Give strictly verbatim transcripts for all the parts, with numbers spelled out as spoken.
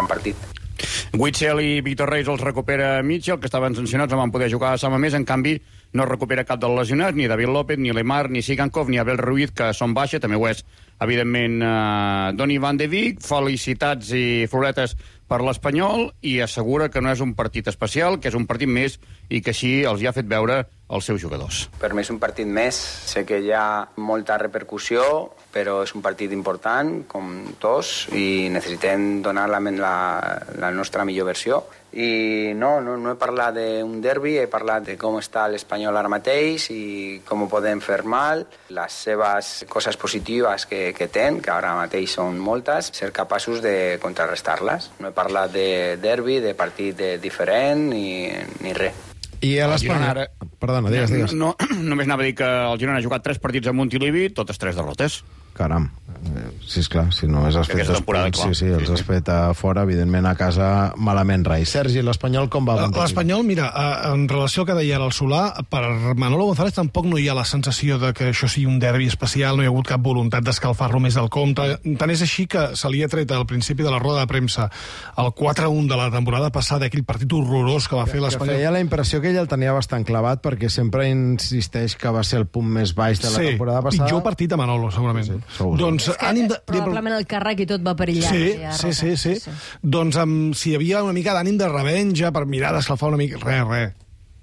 partit. Witsel i Víctor Reis els recupera Mitchell, que estaven sancionats, no van poder jugar a Samamés. En canvi, no recupera cap dels lesionats, ni David López, ni Lemar, ni Sigankov, ni Abel Ruiz, que són baixa. També ho és, evidentment, eh, Donny van de Beek. Felicitats i floretes per l'Espanyol, i assegura que no és un partit especial, que és un partit més, i que així els hi ha fet veure els seus jugadors. Per mi és un partit més. Sé que hi ha molta repercussió, però és un partit important, com tots, i necessitem donar la, la, la nostra millor versió. I no, no, no he parlat d'un derbi, he parlat de com està l'Espanyol ara mateix i com ho podem fer mal, les seves coses positives que, que ten, que ara mateix són moltes, ser capaços de contrarrestar-les. No he parlat de derbi, de partit de diferent, ni, ni res. I a l'Espanyol... Ara... Perdona, digues, digues. No, no, només anava a dir que el Girona ha jugat tres partits a Montilivi, totes tres derrotes. Caram. Sí, esclar, si només has fet dos punts, sí, sí, els has fet a fora, evidentment a casa malament res. Sergi, l'Espanyol com va? L'Espanyol, mira, en relació al que deia ara el Solà, per Manolo González tampoc no hi ha la sensació de que això sigui un derbi especial, no hi ha hagut cap voluntat d'escalfar-lo més del compte. Tant és així que se li ha tret al principi de la roda de premsa el quatre a un de la temporada passada, aquell partit horrorós que va fer l'Espanyol. Que feia la impressió que ell el tenia bastant clavat, perquè sempre insisteix que va ser el punt més baix de la sí, temporada passada. Pitjor partit de Manolo, segurament. Sí, sí. Doncs, és que de... probablement el càrrec i tot va perillar. Sí, ja, sí, sí, sí, sí. Doncs um, si hi havia una mica d'ànim de revenja per mirar d'escalfar una mica... Res, res.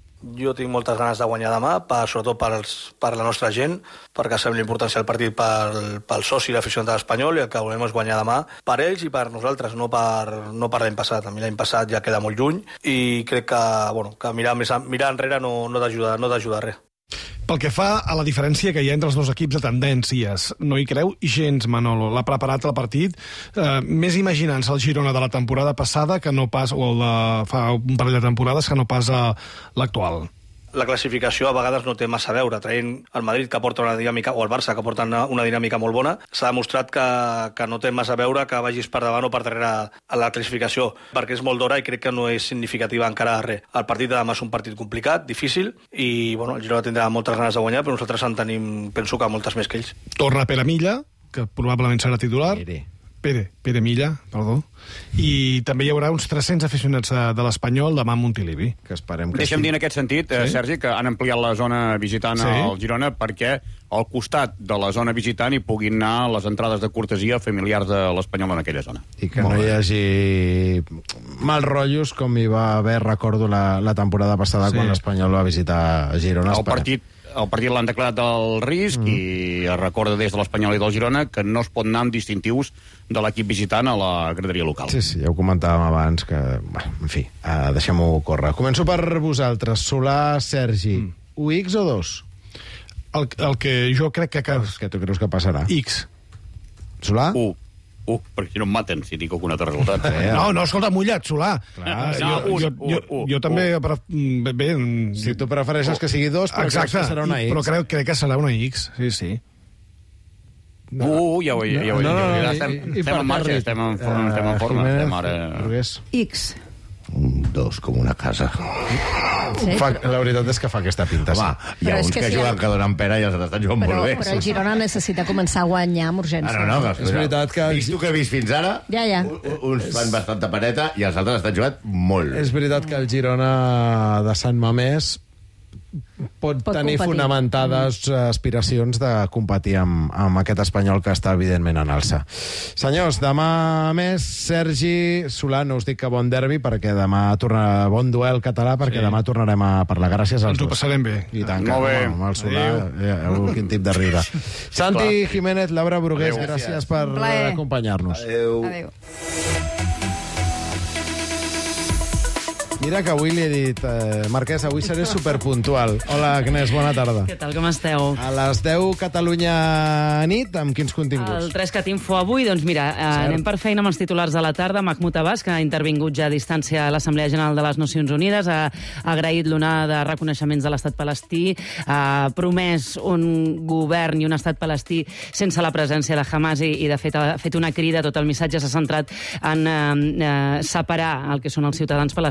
Jo tinc moltes ganes de guanyar demà, per, sobretot per, els, per la nostra gent, perquè sabem l'importància del partit pel, pel soci i l'aficionat de l'Espanyol, i el que volem és guanyar demà per ells i per nosaltres, no per, no per l'any passat. A mi l'any passat ja queda molt lluny i crec que, bueno, que mirar, més, mirar enrere no, no t'ajuda no t'ajuda res. Pel que fa a la diferència que hi ha entre els dos equips de tendències, no hi creu gens, Manolo. L'ha preparat el partit eh, més imaginant-se el Girona de la temporada passada que no pas, o el de fa un parell de temporades, que no pas a l'actual. La classificació a vegades no té massa a veure. Traient el Madrid, que porta una dinàmica, o el Barça, que porta una, una dinàmica molt bona, s'ha demostrat que, que no té massa a veure que vagis per davant o per darrere a la classificació, perquè és molt d'hora i crec que no és significativa encara res. El partit de demà és un partit complicat, difícil, i bueno, el Girona tindrà moltes ganes de guanyar, però nosaltres en tenim, penso que moltes més que ells. Torna Pere Milla, que probablement serà titular. Pere. Pere, Pere Milla, perdó. I també hi haurà uns tres-cents aficionats de l'Espanyol demà a Montilivi. Que esperem que Deixa'm sí. dir en aquest sentit, sí? eh, Sergi, que han ampliat la zona visitant sí? al Girona perquè al costat de la zona visitant hi puguin anar les entrades de cortesia familiars de l'Espanyol en aquella zona. I que Molt no hi hagi mal rotllos com hi va haver, recordo, la, la temporada passada sí. quan l'Espanyol va visitar Girona. El partit El partit l'han declarat del risc mm. i es recorda des de l'Espanyol i del Girona que no es pot anar amb distintius de l'equip visitant a la graderia local. Sí, sí, ja ho comentàvem abans que... Bueno, en fi, uh, deixem-ho córrer. Començo per vosaltres. Solà, Sergi. Mm. U X o dos? El, el que jo crec que... que... que tu creus que passarà? X. Solà? U. Uh, perquè si no em maten, si dic algun altre resultat. Eh, no, no, escolta, mullat, Solà. Clar, jo, no, jo, uh, jo, uh, jo també... uh. Pre... Bé, si tu prefereixes uh, que sigui dos, però exacte, creus que serà una X. Però crec, crec que serà una X, sí, sí. No. Uh, ja ho he dit. No, no, no, no, estem, i, estem en marxa, estem en forma. Estem en forma. Estem ara... X. Dos, com una casa. Sí? Fa, la veritat és que fa aquesta pinta. Home, sí. hi ha però uns que, que juguen que donen pera i els altres estan jugant però, molt bé. Però el Girona necessita començar a guanyar amb urgència. Ah, no, no, és veritat que... Vist tu que he vist fins ara, ja, ja. uns fan bastanta pereta i els altres estan jugant molt. És veritat que el Girona de Sant Mamés pot, pot tenir competir. Fonamentades aspiracions de competir amb, amb aquest Espanyol que està evidentment en alça. Senyors, demà més, Sergi, Solà, no us dic que bon derbi, perquè demà torna bon duel català, perquè sí. demà tornarem a parlar. Gràcies als dos. Ens ho passarem bé. I tant, Molt bé. Amb el Solà, ja, quin tip de riure. Santi Jiménez, Laura Brugués, Adéu. gràcies per acompanyar-nos. Adéu. Adéu. Mira que avui li he dit, eh, Marquès, avui seré superpuntual. Hola, Agnès, bona tarda. Què tal, com esteu? A les deu Catalunya nit, amb quins continguts? El tres cat info avui, doncs mira, eh, anem per feina amb els titulars de la tarda. Mahmoud Abbas, que ha intervingut ja a distància a l'Assemblea General de les Nacions Unides, ha, ha agraït l'onada de reconeixements de l'estat palestí, ha promès un govern i un estat palestí sense la presència de Hamas i, i de fet, ha fet una crida. Tot el missatge s'ha centrat en eh, eh, separar el que són els ciutadans palestins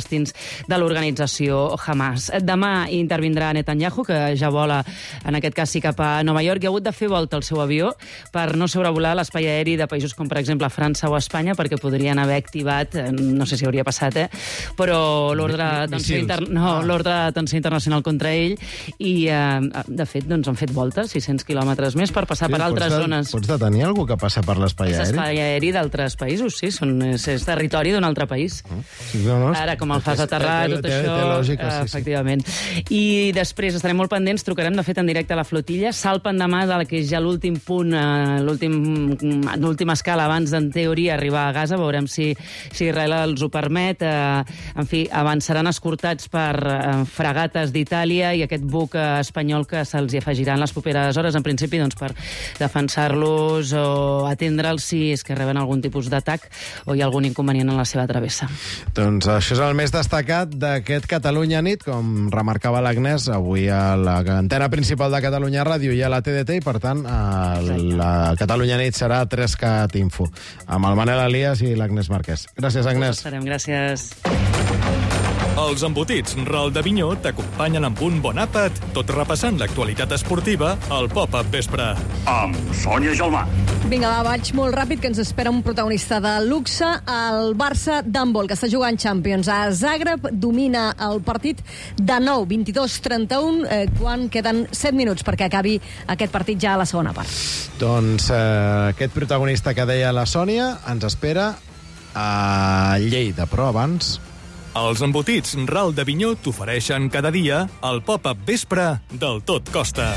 de l'organització Hamas. Demà intervindrà Netanyahu, que ja vola, en aquest cas sí, cap a Nova York, i ha hagut de fer volta al seu avió per no sobrevolar l'espai aeri de països com, per exemple, França o Espanya, perquè podrien haver activat, no sé si hauria passat, eh? però l'ordre d'atenció inter... no, ah. internacional contra ell, i eh, de fet doncs, han fet voltes, sis cents quilòmetres més, per passar sí, per altres pots, zones. Pots detenir algú que passa per l'espai aeri? És espai aeri d'altres països, sí, són, és, és territori d'un altre país. Oh. Sí, no, no, Ara, com el fas aterrar, tot té, això... Té lògica, sí, efectivament. Sí. I després estarem molt pendents, trucarem de fet en directe a la flotilla, salpen demà de la que és ja l'últim punt, eh, l'última escala abans d'en teoria arribar a Gaza, veurem si, si Israel els ho permet. Eh, en fi, avançaran escortats per eh, fragates d'Itàlia i aquest buc eh, espanyol que se'ls hi afegirà en les properes hores, en principi doncs, per defensar-los o atendre'ls si és que reben algun tipus d'atac o hi ha algun inconvenient en la seva travessa. Doncs això és el més destacat d'aquest Catalunya Nit, com remarcava l'Agnès, avui a l'antena principal de Catalunya Ràdio i a la T D T, i per tant la Catalunya Nit serà tres cat Info, amb el Manel Elias i l'Agnès Marquès. Gràcies, Agnès. Estarem, gràcies. Els embotits Ral de Vinyó t'acompanyen amb un bon àpat, tot repassant l'actualitat esportiva al Pop-Up Vespre. Amb Sònia Gelmà. Vinga, va, vaig molt ràpid, que ens espera un protagonista de luxe, el Barça d'handbol, que està jugant Champions a Zagreb, domina el partit de nou, vint-i-dos trenta-un, eh, quan queden set minuts perquè acabi aquest partit ja a la segona part. Doncs eh, aquest protagonista que deia la Sònia ens espera a Lleida, però abans... Els embotits Ral de Vinyó t'ofereixen cada dia el Pop-Up Vespre del Tot Costa.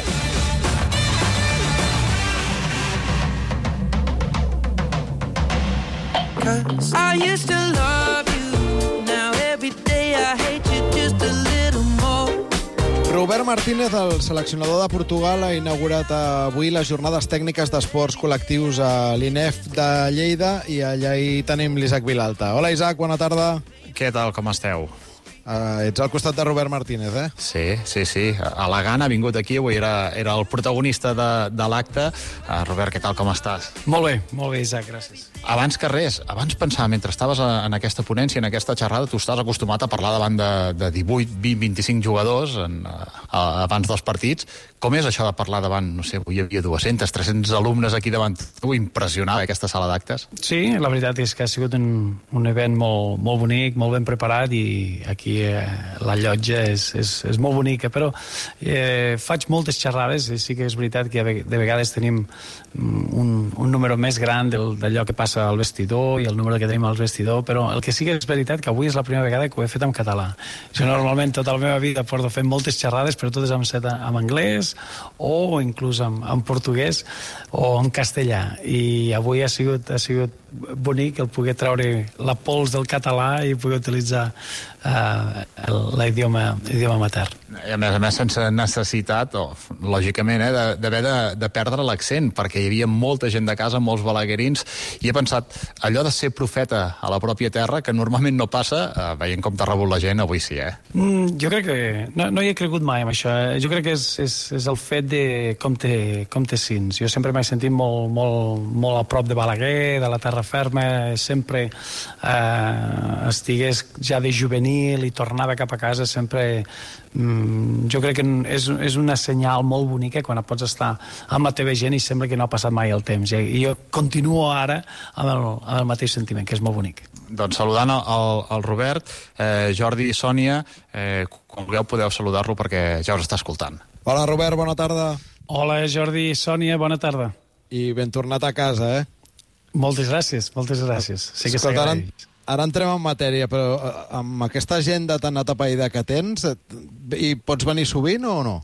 I used to love you, now every day I hate you just a little more. Robert Martínez, el seleccionador de Portugal, ha inaugurat avui les jornades tècniques d'esports col·lectius a l'I N E F de Lleida, i allà hi tenim l'Isaac Vilalta. Hola, Isaac, bona tarda. Què tal, com esteu? Uh, ets al costat de Robert Martínez, eh? Sí, sí, sí. Elegant, ha vingut aquí, avui era, era el protagonista de, de l'acte. Uh, Robert, què tal, com estàs? Molt bé, molt bé, Isaac, gràcies. Abans que res, abans pensar, mentre estaves en aquesta ponència, en aquesta xerrada, tu estàs acostumat a parlar davant de, de divuit, vint, vint-i-cinc jugadors en, uh, abans dels partits. Com és això de parlar davant, no sé, avui hi havia dues-centes, tres-cents alumnes aquí davant tu, impressionava aquesta sala d'actes? Sí, la veritat és que ha sigut un, un event molt, molt bonic, molt ben preparat, i aquí eh, la llotja és, és, és molt bonica, però eh, faig moltes xerrades, i sí que és veritat que de vegades tenim un, un número més gran del, d'allò que passa al vestidor i el número que tenim al vestidor, però el que sí que és veritat que avui és la primera vegada que ho he fet en català. Jo normalment tota la meva vida porto fent moltes xerrades, però totes han estat en anglès, o inclús en, en portuguès o en castellà, i avui ha sigut, ha sigut bonic el poder treure la pols del català i poder utilitzar uh, l'idioma idioma matern. I a més a més sense necessitat, o, lògicament, eh, d'haver de, de perdre l'accent, perquè hi havia molta gent de casa, molts balaguerins, i he pensat, allò de ser profeta a la pròpia terra, que normalment no passa, eh, veient com t'ha rebut la gent, avui sí, eh? Mm, jo crec que... No, no hi he cregut mai amb això. Eh? Jo crec que és, és, és el fet de com te, com te sents. Jo sempre m'he sentit molt, molt, molt a prop de Balaguer, de la terra ferma, sempre eh, estigués ja de juvenil i tornava cap a casa, sempre... Mm, jo crec que és, és una senyal molt bonica quan pots estar amb la teva gent i sembla que no ha passat mai el temps, i jo continuo ara amb el, amb el mateix sentiment, que és molt bonic. Doncs saludant el, el Robert, eh, Jordi i Sònia, eh, quan vulgueu podeu saludar-lo perquè ja us està escoltant. Hola, Robert, bona tarda. Hola, Jordi i Sònia, bona tarda. I ben tornat a casa, eh? Moltes gràcies, moltes gràcies. Sí que Escolta, ara, ara entrem en matèria, però amb aquesta agenda tan atapeïda que tens, hi pots venir sovint o no?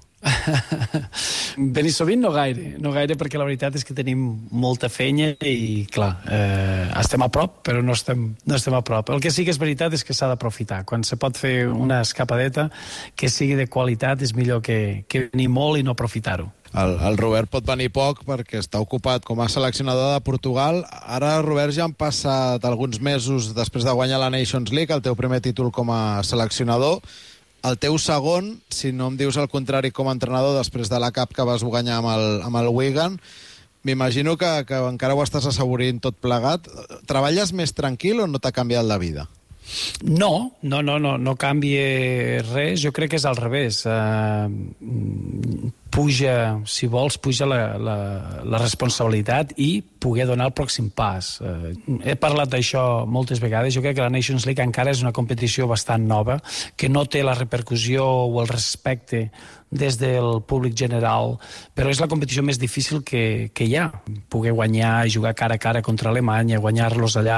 Venir sovint no gaire, no gaire, perquè la veritat és que tenim molta feina i, clar, eh, estem a prop, però no estem, no estem a prop. El que sí que és veritat és que s'ha d'aprofitar. Quan se pot fer una escapadeta que sigui de qualitat és millor que, que venir molt i no aprofitar-ho. El, el Robert pot venir poc perquè està ocupat com a seleccionador de Portugal. Ara, Robert, ja han passat alguns mesos després de guanyar la Nations League, el teu primer títol com a seleccionador. El teu segon, si no em dius el contrari, com a entrenador, després de la Cup que vas guanyar amb el, amb el Wigan. M'imagino que, que encara ho estàs assaborint tot plegat. Treballes més tranquil o no t'ha canviat la vida? No, no, no, no, no canvia res. Jo crec que és al revés. Uh, puja, si vols, puja la, la, la responsabilitat i poder donar el pròxim pas. Uh, he parlat d'això moltes vegades. Jo crec que la Nations League encara és una competició bastant nova, que no té la repercussió o el respecte des del públic general, però és la competició més difícil que, que hi ha. Poder guanyar i jugar cara a cara contra Alemanya, guanyar-los allà,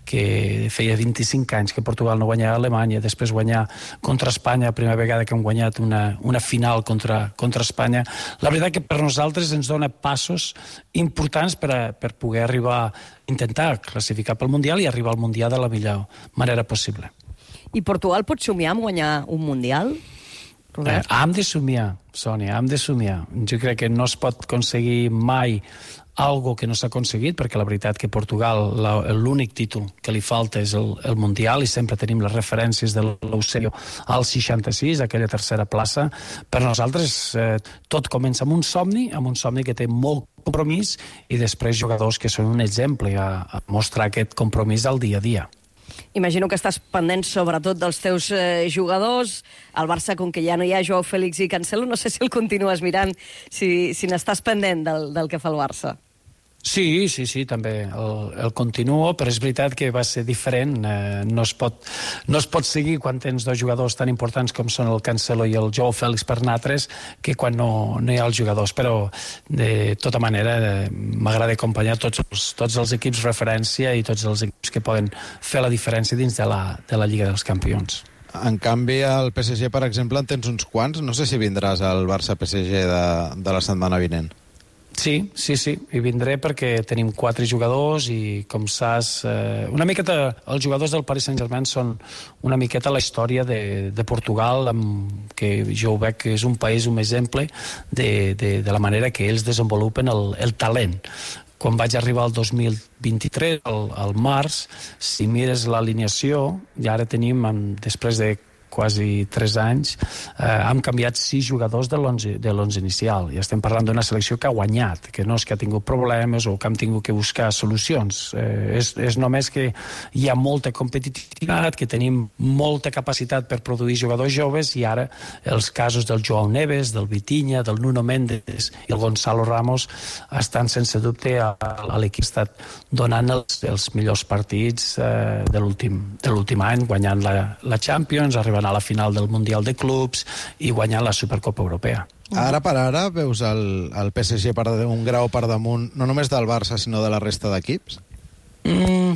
que feia vint-i-cinc anys que Portugal no guanyava a Alemanya, després guanyar contra Espanya, la primera vegada que hem guanyat una, una final contra, contra Espanya. La veritat que per nosaltres ens dona passos importants per, a, per poder arribar, intentar classificar pel Mundial i arribar al Mundial de la millor manera possible. I Portugal pot somiar amb guanyar un Mundial? Eh, hem de somiar, Sònia, hem de somiar. Jo crec que no es pot aconseguir mai algo que no s'ha aconseguit, perquè la veritat que Portugal, l'únic títol que li falta és el, el Mundial, i sempre tenim les referències de l'Eusebio al seixanta-sis, aquella tercera plaça. Per nosaltres eh, tot comença amb un somni, amb un somni que té molt compromís, i després jugadors que són un exemple a, a mostrar aquest compromís al dia a dia. Imagino que estàs pendent sobretot dels teus eh, jugadors. Al Barça, com que ja no hi ha Joao Félix i Cancelo, no sé si el continues mirant, si, si n'estàs pendent del, del que fa el Barça. Sí, sí, sí, també el, el continuo, però és veritat que va ser diferent. Eh, no, es pot, no es pot seguir quan tens dos jugadors tan importants com són el Cancelo i el Joao Félix per natres, que quan no, no hi ha els jugadors. Però, de tota manera, eh, m'agrada acompanyar tots els, tots els equips referència i tots els equips que poden fer la diferència dins de la, de la Lliga dels Campions. En canvi, al P S G, per exemple, en tens uns quants. No sé si vindràs al Barça-P S G de, de la setmana vinent. Sí, sí, sí, hi vindré perquè tenim quatre jugadors i, com saps, eh, una miqueta, els jugadors del Paris Saint-Germain són una miqueta la història de, de Portugal, amb, que jo veig que és un país, un exemple de, de, de la manera que ells desenvolupen el, el talent. Quan vaig arribar al dos mil vint-i-tres, al, al març, si mires l'alineació, i ara tenim, després de quasi tres anys, eh, hem canviat sis jugadors de l'onze inicial. I estem parlant d'una selecció que ha guanyat, que no és que ha tingut problemes o que hem tingut que buscar solucions. Eh, és, és només que hi ha molta competitivitat, que tenim molta capacitat per produir jugadors joves, i ara els casos del Joao Neves, del Vitinha, del Nuno Méndez i el Gonzalo Ramos estan sense dubte a, a l'equip que ha estat donant els, els millors partits eh, de l'últim any, guanyant la, la Champions, arribant a la final del Mundial de Clubs i guanyar la Supercopa Europea. Ara per ara veus el, el P S G per un grau per damunt, no només del Barça, sinó de la resta d'equips? Mm,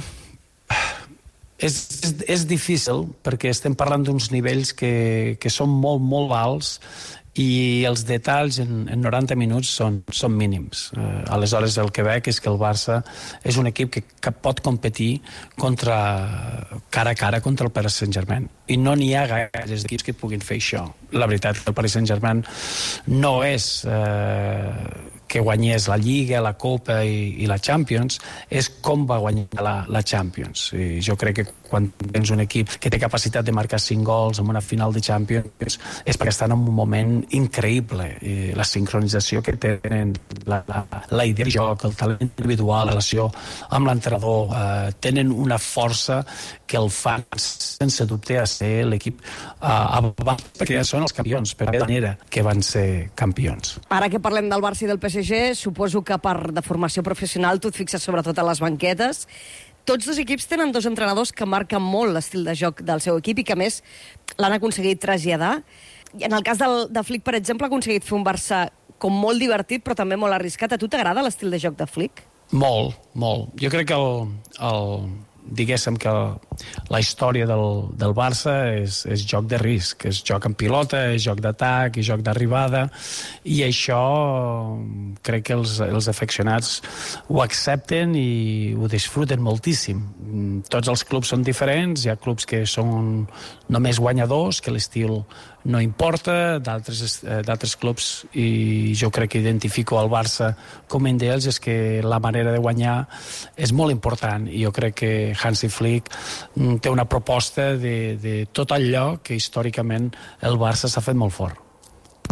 és, és, és difícil, perquè estem parlant d'uns nivells que, que són molt, molt alts, i els detalls en, en noranta minuts són, són mínims. Eh, aleshores, el que veig és que el Barça és un equip que, que pot competir contra, cara a cara contra el Paris Saint-Germain. I no n'hi ha gaires equips que puguin fer això. La veritat que el Paris Saint-Germain no és eh, que guanyés la Lliga, la Copa i, i la Champions, és com va guanyar la, la Champions. I jo crec que quan tens un equip que té capacitat de marcar cinc gols en una final de Champions és perquè estan en un moment increïble. I la sincronització que tenen, la, la, la idea de joc, el talent individual, la relació amb l'entrenador, eh, tenen una força que el fan sense dubte a ser l'equip eh, perquè ja són els campions, per la manera que van ser campions. Ara que parlem del Barça i del P S G, suposo que per de formació professional tu et fixes sobretot a les banquetes. Tots dos equips tenen dos entrenadors que marquen molt l'estil de joc del seu equip i que, a més, l'han aconseguit traslladar. En el cas del, de Flick, per exemple, ha aconseguit fer un Barça com molt divertit, però també molt arriscat. A tu t'agrada l'estil de joc de Flick? Molt, molt. Jo crec que el, el, diguéssim que la història del, del Barça és, és joc de risc, és joc en pilota, és joc d'atac, és joc d'arribada, i això crec que els, els afeccionats ho accepten i ho disfruten moltíssim. Tots els clubs són diferents, hi ha clubs que són només guanyadors, que l'estil no importa, d'altres d'altres clubs, i jo crec que identifico el Barça com un d'ells, és que la manera de guanyar és molt important, i jo crec que Hansi Flick té una proposta de, de tot allò que històricament el Barça s'ha fet molt fort.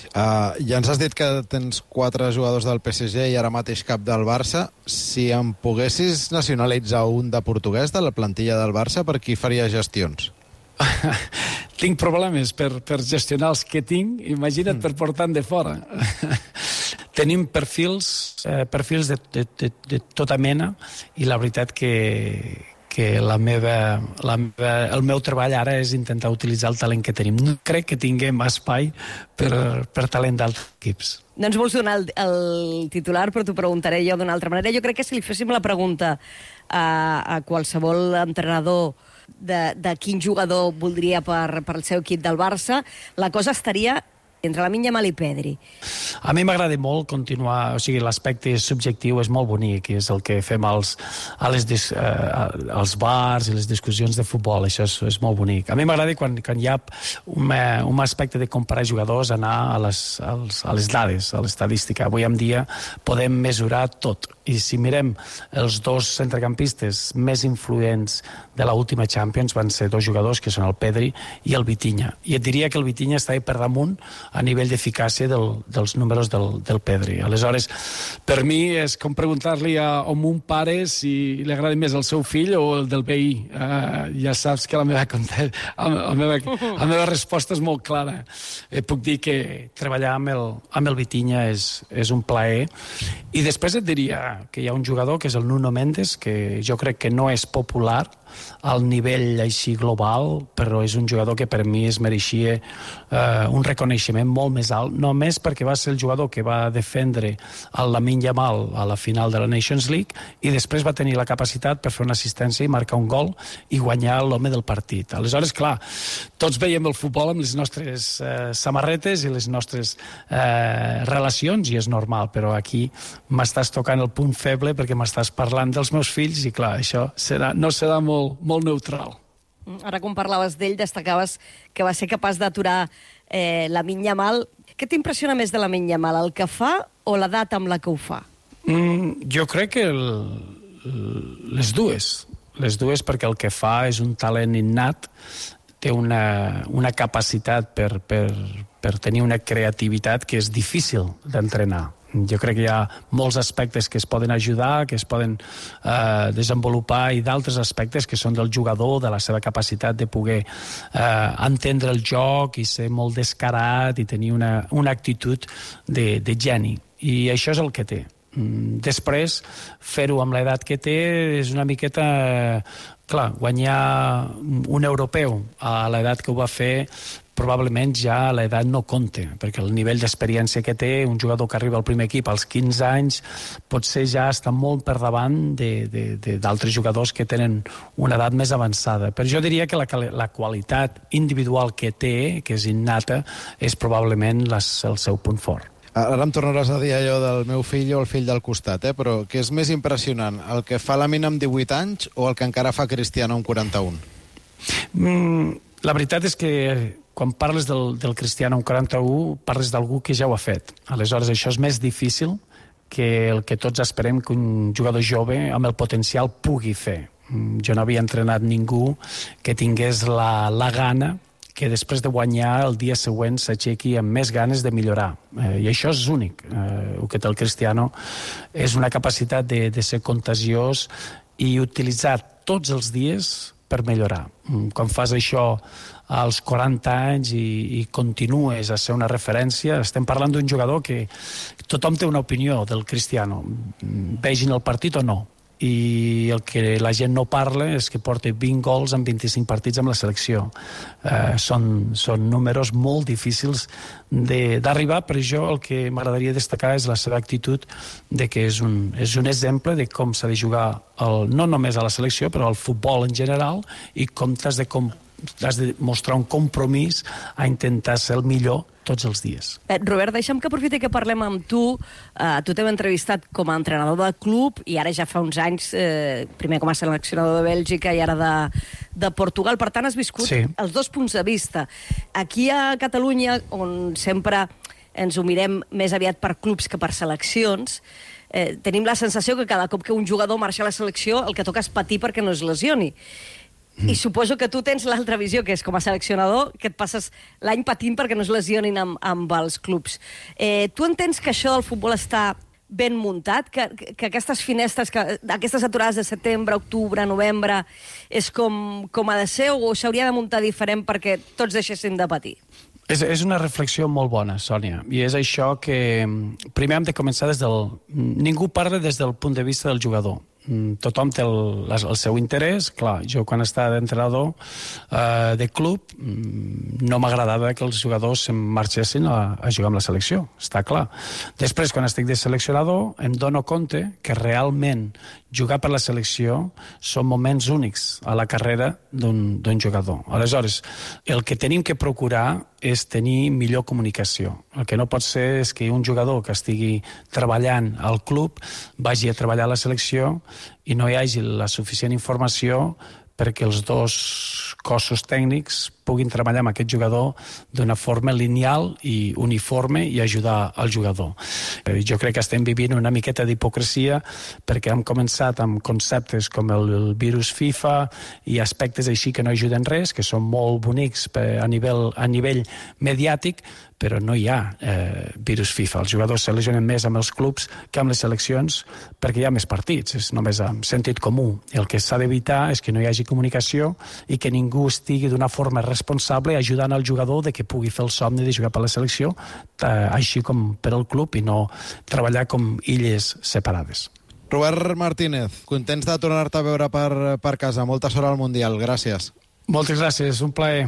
Uh, ja ens has dit que tens quatre jugadors del P S G i ara mateix cap del Barça. Si em poguessis nacionalitzar un de portuguès de la plantilla del Barça, per qui faria gestions? Tinc problemes per, per gestionar els que tinc, imagina't per portar de fora. Tenim perfils, eh, perfils de, de, de, de tota mena, i la veritat que, que la meva, la meva, el meu treball ara és intentar utilitzar el talent que tenim. No crec que tinguem espai per, per talent d'altres equips. No ens vols donar el, el titular, però t'ho preguntaré jo d'una altra manera. Jo crec que si li féssim la pregunta a, a qualsevol entrenador de, de quin jugador voldria per, per al seu equip del Barça, la cosa estaria entre Lamine Yamal i Pedri. A mi m'agrada molt continuar, o sigui, l'aspecte subjectiu és molt bonic, i és el que fem als, a les dis, eh, als bars i les discussions de futbol, això és, és molt bonic. A mi m'agrada quan, quan hi ha un, un aspecte de comparar jugadors, anar a les, als, a les dades, a l'estadística. Avui en dia podem mesurar tot, i si mirem els dos centrecampistes més influents de l'última Champions van ser dos jugadors que són el Pedri i el Vitinha, i et diria que el Vitinha està per damunt a nivell d'eficàcia del, dels números del, del Pedri. Aleshores, per mi és com preguntar-li a, a un pare si li agrada més el seu fill o el del veí. Uh, ja saps que la meva, la, la, meva, la meva resposta és molt clara. Eh, puc dir que treballar amb el, amb el Vitinha és, és un plaer. I després et diria que hi ha un jugador que és el Nuno Mendes, que jo crec que no és popular al nivell així global, però és un jugador que per mi es mereixia eh, un reconeixement molt més alt, només perquè va ser el jugador que va defendre el Lamine Yamal a la final de la Nations League i després va tenir la capacitat per fer una assistència i marcar un gol i guanyar l'home del partit. Aleshores, clar, tots veiem el futbol amb les nostres eh, samarretes i les nostres eh, relacions, i és normal, però aquí m'estàs tocant el punt feble perquè m'estàs parlant dels meus fills i, clar, això serà, no serà molt molt neutral. Ara, quan parlaves d'ell, destacaves que va ser capaç d'aturar eh, Lamine Yamal. Què t'impressiona més de Lamine Yamal, el que fa o l'edat amb la que ho fa? Mm, jo crec que el, les dues. Les dues, perquè el que fa és un talent innat, té una, una capacitat per, per, per tenir una creativitat que és difícil d'entrenar. Jo crec que hi ha molts aspectes que es poden ajudar, que es poden eh, desenvolupar, i d'altres aspectes que són del jugador, de la seva capacitat de poder eh, entendre el joc i ser molt descarat i tenir una, una actitud de, de geni. I això és el que té. Després, fer-ho amb l'edat que té és una miqueta... Clar, guanyar un europeu a l'edat que ho va fer, probablement ja l'edat no compta, perquè el nivell d'experiència que té un jugador que arriba al primer equip als quinze anys potser ja està molt per davant d'altres jugadors que tenen una edat més avançada. Però jo diria que la, la qualitat individual que té, que és innata, és probablement les, el seu punt fort. Ara em tornaràs a dir allò del meu fill o el fill del costat, eh? Però què és més impressionant, el que fa Lamine amb divuit anys o el que encara fa Cristiano amb quaranta-un? Mm, la veritat és que quan parles del, del Cristiano amb quaranta-un, parles d'algú que ja ho ha fet. Aleshores, això és més difícil que el que tots esperem que un jugador jove amb el potencial pugui fer. Jo no havia entrenat ningú que tingués la, la gana que després de guanyar el dia següent s'aixequi amb més ganes de millorar. Eh, I això és únic. Eh, el que té el Cristiano és una capacitat de, de ser contagiós i utilitzar tots els dies per millorar. Quan fas això als quaranta anys i, i continues a ser una referència, estem parlant d'un jugador que tothom té una opinió del Cristiano, vegin el partit o no. I el que la gent no parla és que porta vint gols en vint-i-cinc partits amb la selecció. Eh, són, són números molt difícils d'arribar, però jo el que m'agradaria destacar és la seva actitud de que és un, és un exemple de com s'ha de jugar el, no només a la selecció, però al futbol en general, i com t'has de, com, has de mostrar un compromís a intentar ser el millor tots els dies. Eh, Robert, deixa'm que aprofiti que parlem amb tu. Eh, tu t'hem entrevistat com a entrenador de club i ara ja fa uns anys, eh, primer com a seleccionador de Bèlgica i ara de, de Portugal. Per tant, has viscut sí. els dos punts de vista. Aquí a Catalunya, on sempre ens ho mirem més aviat per clubs que per seleccions, eh, tenim la sensació que cada cop que un jugador marxa a la selecció el que toca és patir perquè no es lesioni. I suposo que tu tens l'altra visió, que és com a seleccionador, que et passes l'any patint perquè no es lesionin amb, amb els clubs. Eh, tu entens que això del futbol està ben muntat, que, que aquestes finestres, que aquestes aturades de setembre, octubre, novembre, és com, com ha de ser, o s'hauria de muntar diferent perquè tots deixessin de patir? És, és una reflexió molt bona, Sònia, i és això que primer hem de començar des del... Ningú parla des del punt de vista del jugador. Tothom té el, el seu interès. Clar, jo quan estava d'entrenador eh, de club no m'agradava que els jugadors se'n marxessin a, a jugar amb la selecció, està clar. Després, quan estic de seleccionador, em dono compte que realment jugar per la selecció són moments únics a la carrera d'un jugador. Aleshores, el que tenim que procurar és tenir millor comunicació. El que no pot ser és que un jugador que estigui treballant al club vagi a treballar a la selecció i no hi hagi la suficient informació perquè els dos cossos tècnics puguin treballar amb aquest jugador d'una forma lineal i uniforme i ajudar al jugador. Eh, jo crec que estem vivint una miqueta d'hipocresia perquè hem començat amb conceptes com el, el virus FIFA i aspectes així que no ajuden res, que són molt bonics a nivell, a nivell mediàtic, però no hi ha eh, virus FIFA. Els jugadors se lesionen més amb els clubs que amb les seleccions perquè hi ha més partits, és només amb sentit comú. El que s'ha d'evitar és que no hi hagi comunicació i que ningú estigui d'una forma responsable ajudant al jugador de que pugui fer el somni de jugar per la selecció, eh, així com per al club, i no treballar com illes separades. Robert Martínez, contents de tornar-te a veure per, per casa. Molta sort al Mundial. Gràcies. Moltes gràcies, un plaer.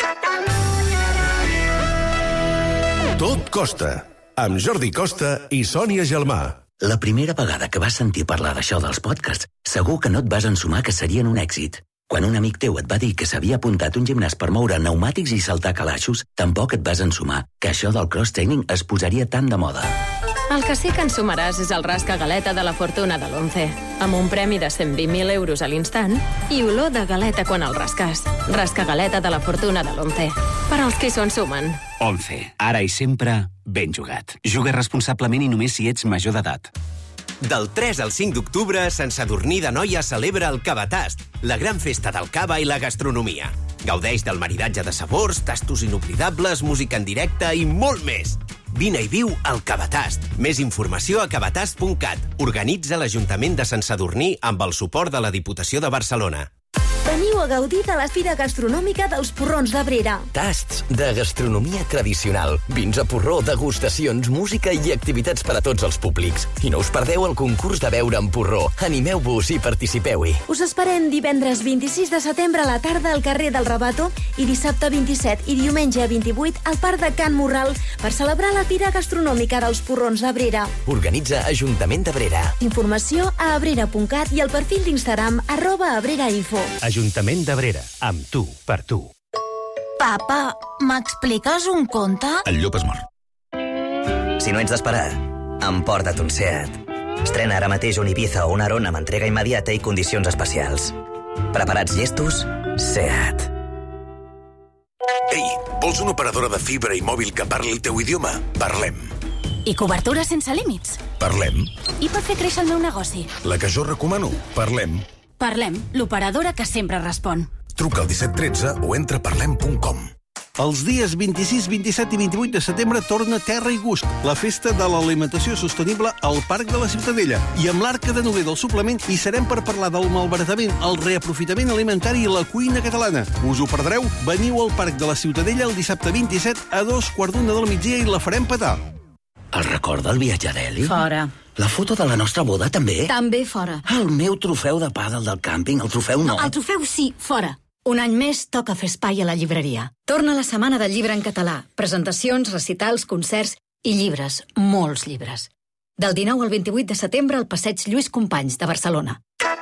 Tot Costa, amb Jordi Costa i Sònia Gelmà. La primera vegada que vas sentir parlar d'això dels podcasts, segur que no et vas ensumar que serien un èxit. Quan un amic teu et va dir que s'havia apuntat un gimnàs per moure pneumàtics i saltar calaixos, tampoc et vas ensumar que això del cross-training es posaria tan de moda. El que sí que en sumaràs és el rasca galeta de la fortuna de l'Once, amb un premi de cent vint mil euros a l'instant i olor de galeta quan el rasques. Rasca galeta de la fortuna de l'Once. Per als que s'ho ensumen. Once. Ara i sempre, ben jugat. Juga responsablement i només si ets major d'edat. Del tres al cinc d'octubre, Sant Sadurní d'Anoia celebra el Cabatast, la gran festa del cava i la gastronomia. Gaudeix del maridatge de sabors, tastos inoblidables, música en directe i molt més. Vine i viu al Cabatast. Més informació a cabatast punt cat. Organitza l'Ajuntament de Sant Sadurní amb el suport de la Diputació de Barcelona. Veniu a gaudir de la Fira Gastronòmica dels Porrons d'Abrera. Tasts de gastronomia tradicional, vins a porró, degustacions, música i activitats per a tots els públics. I no us perdeu el concurs de beure amb porró. Animeu-vos i participeu-hi. Us esperem divendres vint-i-sis de setembre a la tarda al carrer del Rabato i dissabte vint-i-set i diumenge vint-i-vuit al Parc de Can Morral per celebrar la Fira Gastronòmica dels Porrons d'Abrera. Organitza Ajuntament d'Abrera. Informació a abrera punt cat i al perfil d'Instagram arroba abrerainfo. Ajuntament d'Abrera, amb tu, per tu. Papa, m'expliques un conte? El llop és mort. Si no ets d'esperar, emporta't un Seat. Estrena ara mateix un Ibiza o un Aron amb entrega immediata i condicions especials. Preparats llestos? Seat. Ei, vols una operadora de fibra i mòbil que parli el teu idioma? Parlem. I cobertura sense límits? Parlem. I per fer créixer el meu negoci? La que jo recomano? Parlem. Parlem, l'operadora que sempre respon. Truca al disset tretze o entra a parlem punt com. Els dies vint-i-sis, vint-i-set i vint-i-vuit de setembre torna Terra i Gust, la festa de l'alimentació sostenible al Parc de la Ciutadella. I amb l'Arca de Noguer del Suplement hi serem per parlar del malbaratament, el reaprofitament alimentari i la cuina catalana. Us ho perdreu? Veniu al Parc de la Ciutadella el dissabte vint-i-set a dos quarts d'una del migdia i la farem petar. El record del viatge d'Eli? Fora. La foto de la nostra boda, també? També fora. El meu trofeu de pàdel del càmping, el trofeu no. No, el trofeu sí, fora. Un any més toca fer espai a la llibreria. Torna la Setmana del Llibre en català. Presentacions, recitals, concerts i llibres, molts llibres. Del dinou al vint-i-vuit de setembre al Passeig Lluís Companys de Barcelona.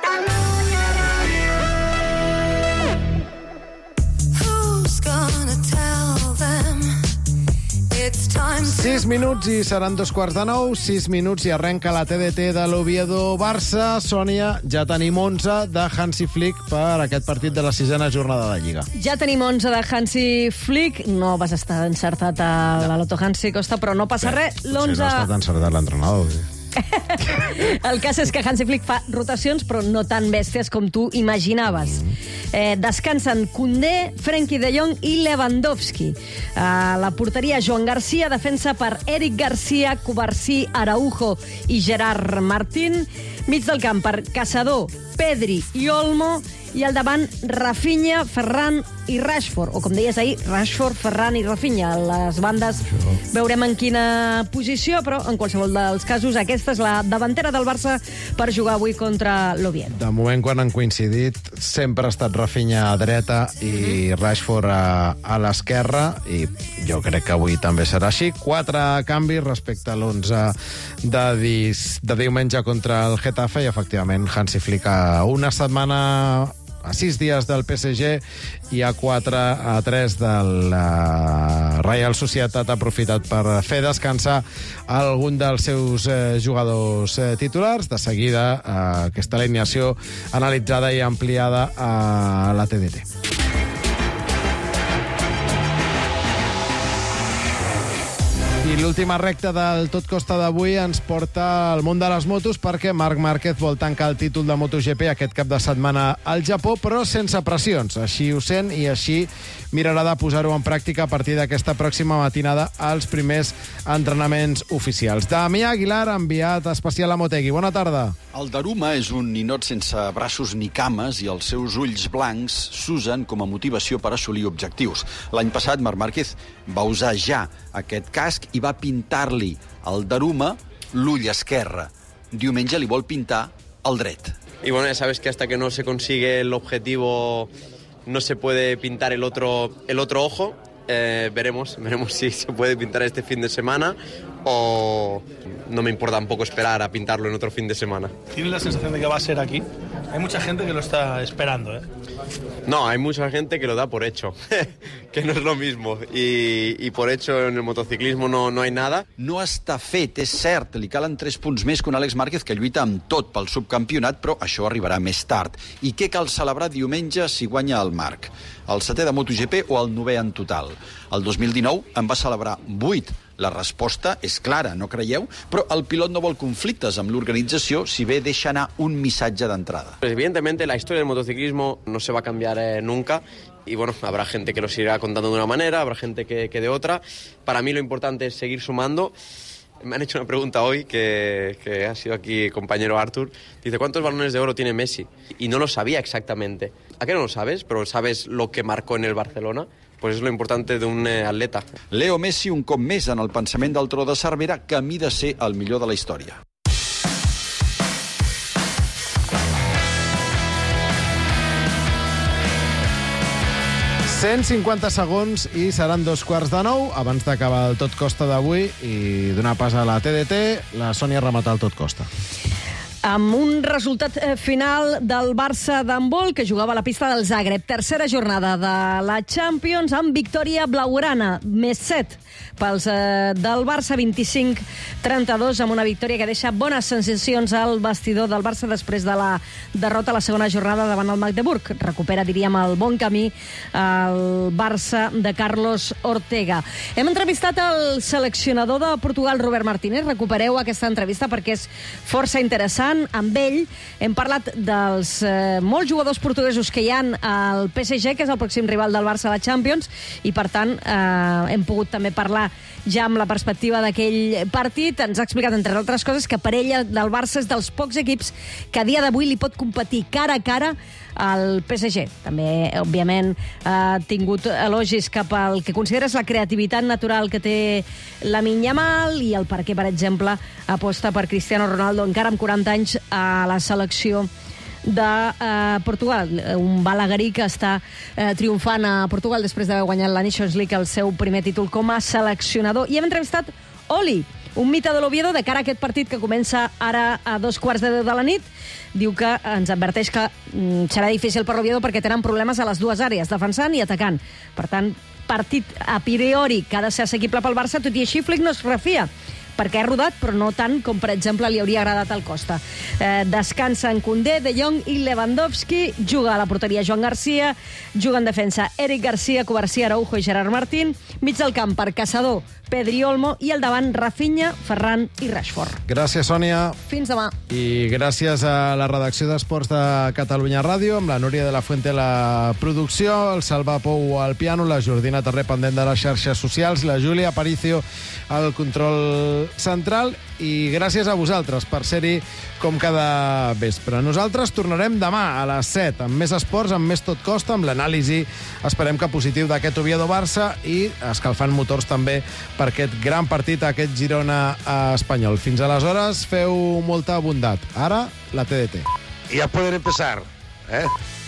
Sis minuts i seran dos quarts de nou, sis minuts i arrenca la T D T de l'Oviedo Barça. Sònia, ja tenim onze de Hansi Flick per aquest partit de la sisena jornada de Lliga. Ja tenim onze de Hansi Flick. No vas estar encertat a la Loto Hansi Costa, però no passa Bé, res. Potser no ha estat encertat l'entrenador. El cas és que Hansi Flick fa rotacions, però no tan bèsties com tu imaginaves. Eh, descansen Koundé, Frenkie de Jong i Lewandowski. A la porteria, Joan Garcia, defensa per Eric Garcia, Cubarsí, Araujo i Gerard Martín. Mig del camp per Caçador, Pedri i Olmo. I al davant, Rafinha, Ferran i Rashford. O com deies ahir, Rashford, Ferran i Rafinha. Les bandes veurem en quina posició, però en qualsevol dels casos aquesta és la davantera del Barça per jugar avui contra l'Oviedo. De moment, quan han coincidit, sempre ha estat Rafinha a dreta i Rashford a, a l'esquerra, i jo crec que avui també serà així. Quatre canvis respecte a l'onze de, dis, de diumenge contra el Getafe, i efectivament Hansi Flick a una setmana, a sis dies del P S G i a quatre a tres del uh, Real Societat, ha aprofitat per fer descansar algun dels seus uh, jugadors uh, titulars. De seguida, uh, aquesta alineació analitzada i ampliada a la T D T. I l'última recta del Tot Costa d'avui ens porta al món de les motos, perquè Marc Márquez vol tancar el títol de MotoGP aquest cap de setmana al Japó, però sense pressions. Així ho sent i així mirarà de posar-ho en pràctica a partir d'aquesta pròxima matinada als primers entrenaments oficials. Damià Aguilar, enviat especial a Motegi. Bona tarda. El Daruma és un ninot sense braços ni cames i els seus ulls blancs s'usen com a motivació per assolir objectius. L'any passat, Marc Márquez va usar ja aquest casc i va pintar-li al Daruma l'ull esquerre. Diumenge li vol pintar el dret. Y bueno, ya sabes que hasta que no se consigue el objetivo no se puede pintar el otro, el otro ojo. Eh, veremos, veremos si se puede pintar este fin de semana o no me importa tampoco esperar a pintarlo en otro fin de semana. ¿Tienes la sensación de que va a ser aquí? Hay mucha gente que lo está esperando, ¿eh? No, hay mucha gente que lo da por hecho, que no es lo mismo. I, i por hecho en el motociclismo no, no hay nada. No està fet, és cert. Li calen tres punts més que un Àlex Márquez que lluita amb tot pel subcampionat, però això arribarà més tard. I què cal celebrar diumenge si guanya el Marc? El setè de MotoGP o el novè en total? El dos mil dinou en va celebrar vuit. La resposta és clara, no creieu? Però el pilot no vol conflictes amb l'organització, si bé deixa anar un missatge d'entrada. Pues evidentemente la historia del motociclismo no se va a cambiar eh, nunca. Y bueno, habrá gente que lo seguirá contando de una manera, habrá gente que, que de otra. Para mí lo importante es seguir sumando. Me han hecho una pregunta hoy que, que ha sido aquí compañero Artur. Dice, ¿cuántos balones de oro tiene Messi? Y no lo sabía exactamente. ¿A qué no lo sabes? Pero sabes lo que marcó en el Barcelona. Pues és lo importante d'un eh, atleta. Leo Messi, un cop més en el pensament del Tro de Cervera, camí de ser el millor de la història. cent cinquanta segons i seran dos quarts de nou abans d'acabar el Tot Costa d'avui i donar pas a la T D T. La Sònia remata el Tot Costa. Amb un resultat final del Barça d'handbol, que jugava a la pista del Zagreb. Tercera jornada de la Champions, amb victòria blaugrana, més set pels eh, del Barça, vint-i-cinc trenta-dos, amb una victòria que deixa bones sensacions al vestidor del Barça després de la derrota a la segona jornada davant el Magdeburg. Recupera, diríem, el bon camí el Barça de Carlos Ortega. Hem entrevistat el seleccionador de Portugal, Robert Martínez. Recupereu aquesta entrevista perquè és força interessant. Amb ell hem parlat dels eh, molts jugadors portuguesos que hi ha al P S G, que és el pròxim rival del Barça a la Champions, i per tant eh, hem pogut també parlar ja amb la perspectiva d'aquell partit. Ens ha explicat, entre altres coses, que per ella del Barça és dels pocs equips que a dia d'avui li pot competir cara a cara al P S G. També, òbviament, ha tingut elogis cap al que consideres la creativitat natural que té Lamine Yamal i el per què, per exemple, aposta per Cristiano Ronaldo, encara amb quaranta anys, a la selecció de eh, Portugal. Un balaguerí que està eh, triomfant a Portugal després d'haver guanyat la Nations League, el seu primer títol com a seleccionador. I hem entrevistat Oli, un mite de l'Oviedo, de cara a aquest partit que comença ara a dos quarts de deu de la nit. Diu que ens adverteix que mm, serà difícil per l'Oviedo perquè tenen problemes a les dues àrees, defensant i atacant. Per tant, partit a priori que ha de ser assequible pel Barça, tot i així Flick no es refia, perquè ha rodat, però no tant com, per exemple, li hauria agradat al Costa. Eh, descansa en Koundé, De Jong i Lewandowski, juga a la porteria Joan Garcia, juga en defensa Eric Garcia, Covarsí, Araujo i Gerard Martín, mig del camp per Caçador, Pedri Olmo, i al davant Rafinha, Ferran i Rashford. Gràcies, Sònia. Fins demà. I gràcies a la redacció d'Esports de Catalunya Ràdio, amb la Núria de la Fuente a la producció, el Salva Pou al piano, la Jordina Terré pendent de les xarxes socials, la Júlia Aparicio al control central, i gràcies a vosaltres per ser-hi com cada vespre. Nosaltres tornarem demà a les set amb més esports, amb més Tot Costa, amb l'anàlisi, esperem que positiu, d'aquest Oviedo-Barça i escalfant motors també per aquest gran partit, aquest Girona espanyol. Fins aleshores, feu molta bondat. Ara, la T D T. Ya pueden empezar, ¿eh?